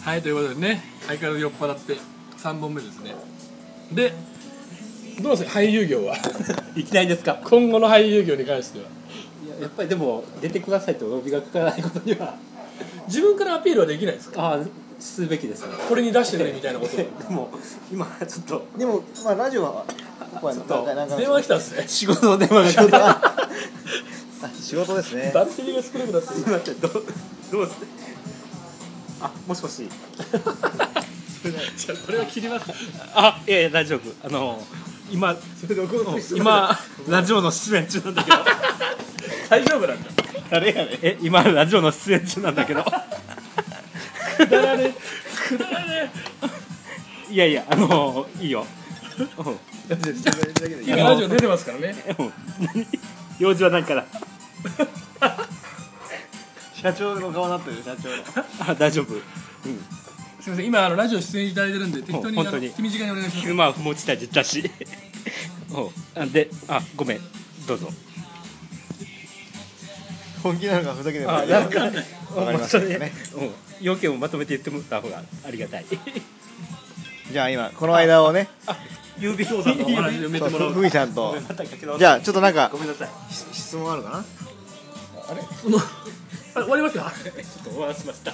はい、ということでね、相変わらず酔っ払って3本目ですね。で、どうですか俳優業はいきなりですか。 今後の俳優業に関しては。 やっぱりでも出てくださいとお呼びがかからないことには自分からアピールはできないですか。 すべきですね。 これに出してくれみたいなことでも今ちょっとでもまあラジオはここはなんか電話来たんですね。 仕事の電話が来た。 仕事ですね。 バッテリーが少なくなってる。 すみません、どうしてもしもし。 じゃあこれは切ります。 いや大丈夫。今ラジオの出演中なんだけど。 大丈夫なんだ。 誰やねん。今ラジオの出演中なんだけど。 くだらねいやいやいいよ。 今ラジオ出てますからね。 用事はないから。 社長の顔になってる社長の。 大丈夫。 すみません、今ラジオ出演いただいてるんで適当に本当に手短にお願いします。 まあ持ちたいって言ったし。でごめんどうぞ。 本気なのかふざけてるのかなんかわかりましたね。 要件をまとめて言ってもらった方がありがたい。 じゃあ今この間をね、 郵便さんのお話を埋めてもらう。 ふみさんとまたかけ直す。 じゃあちょっとなんかごめんなさい。 質問あるかな。 あれ終わりました。 ちょっと終わらせました。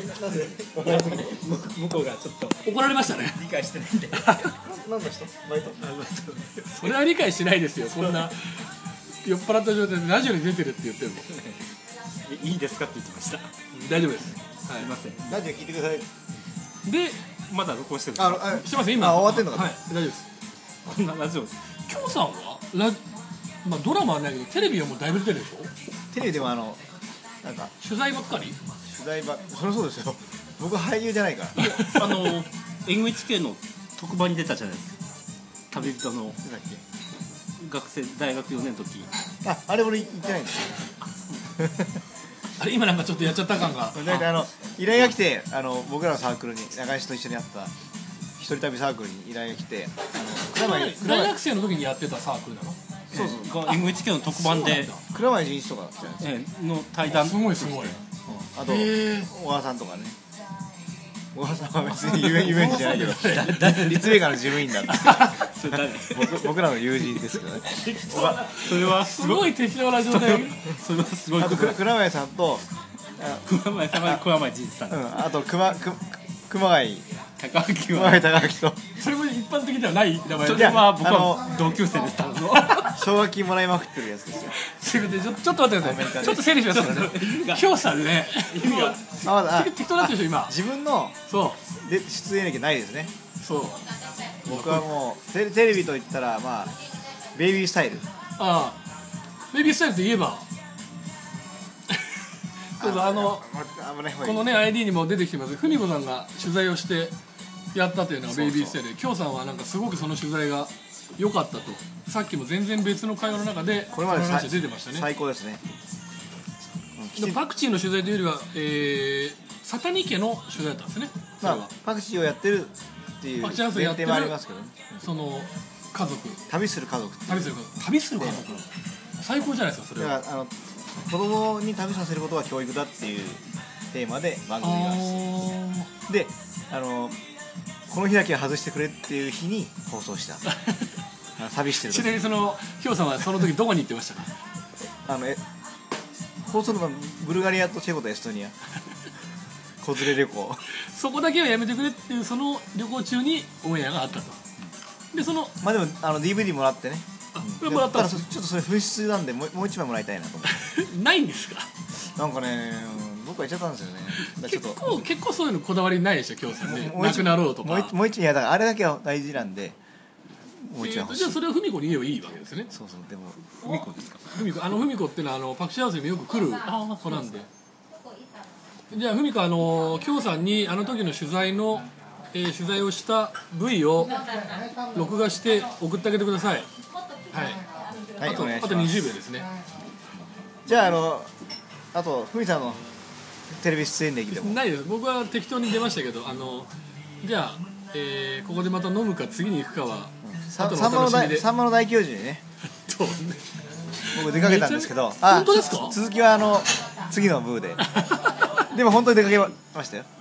向こうがちょっと怒られましたね。 理解してないんで。 何の人バイト。 それは理解しないですよ。こんな酔っ払った状態でラジオに出てるって言ってるの。 いいですかって言ってました。 大丈夫です。 すいません。 ラジオ聞いてください。 で、 まだ録音してるんですか。 してます今。 終わってんのかな。 はい、大丈夫です。 こんなラジオ。 きょうさんはまあドラマはないけどテレビはもうだいぶ出てるでしょ。 テレビでもなんか取材ばっかり。 取材ばそりゃそうですよ。僕は俳優じゃないから。 NHK の特番に出たじゃないですか。旅人のなんだっ大学4年の時。 け。あれ俺言ってないんですよ。 あれ今なんかちょっとやっちゃった感が。 だいたい依頼が来て僕らのサークルに中西と一緒にやった一人旅サークルに依頼が来て大学生の時にやってたサークルなの。 そうそう。NHK の特番で倉前仁一とかじゃないですか。 の対談。 すごいすごい。 あと小川さんとかね。小川さんは別に遊園地じゃないけど立命館の事務員だってそれ誰？ 僕らの友人ですけどね。 それはすごい適当な状態。 それはすごいあと倉前さんと熊前さんは熊前仁さん。 あと熊谷高木熊は谷高明とそれも一般的ではない名前で。 それは僕は同級生でした。 奨学金もらいまくってるやつですよ。 すみません、ちょっと待ってください。ちょっと整理しますからね。きょうさんね、 まだ適当になってるでしょ今。 自分のそうで出演歴ないですね。 そう。 僕はもうテレビといったらまあベイビースタイル。 ああ、ベビースタイルといえば、そうそう危ない方がいい。 このね ID にも出てきてます。ふみこさんが取材をしてやったというのがベイビースタイルで、きょうさんはなんかすごくその取材が良かったと。さっきも全然別の会話の中でこれまでその話が出てましたね。 最高ですね。 でパクチーの取材というよりは、サタニ家の取材だったんですね。それはまあパクチーをやってるっていうパクチーハウスをやってる前提もありますけどね。 その家族、 旅する家族っていう旅する家族、最高じゃないですかそれは。 だから子供に旅させることは教育だっていうテーマで番組があるんですでこの日だけは外してくれっていう日に放送した旅してるちなみにきょうさんはその時どこに行ってましたか。 放送のブルガリアとチェコとエストニア子連れ旅行。 そこだけはやめてくれっていうその旅行中にオンエアがあったと。でまあでもDVD もらってね。 もらったんです。 ちょっとそれ紛失なんでもう一枚もらいたいなと思ってないんですか。 なんかね僕は言っちゃったんですよね。だから結構そういうのこだわりないでしょきょうさんね。 もうなくなろうとか。 もう一枚だからあれだけは大事なんでもう一枚欲しい。 じゃあそれはふみこに言えばいいわけですよね。 そうでもふみこですか。 ふみこっていうのはパクチーハウスにもよく来る子なんで。じゃあふみこきょうさんにあの時の取材をした V を録画して送ってあげてください。はい。 はい、お願いします。 あと20秒ですね。 じゃああとふみさんのテレビ出演歴でもないです。僕は適当に出ましたけどじゃあ、ここでまた飲むか次に行くかは後のお楽しみで。 さんまの大教授にね僕出かけたんですけど本当ですか。 続きは次の部ででも本当に出かけましたよ。